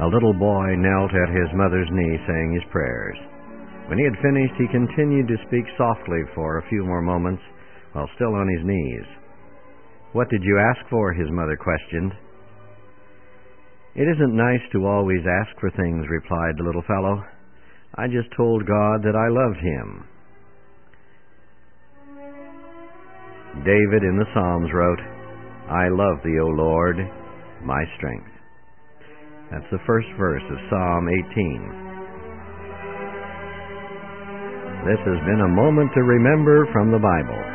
A little boy knelt at his mother's knee saying his prayers. When he had finished, he continued to speak softly for a few more moments while still on his knees. "What did you ask for?" his mother questioned. "It isn't nice to always ask for things," replied the little fellow. "I just told God that I loved Him." David in the Psalms wrote, "I love Thee, O Lord, my strength." That's the first verse of Psalm 18. This has been a moment to remember from the Bible.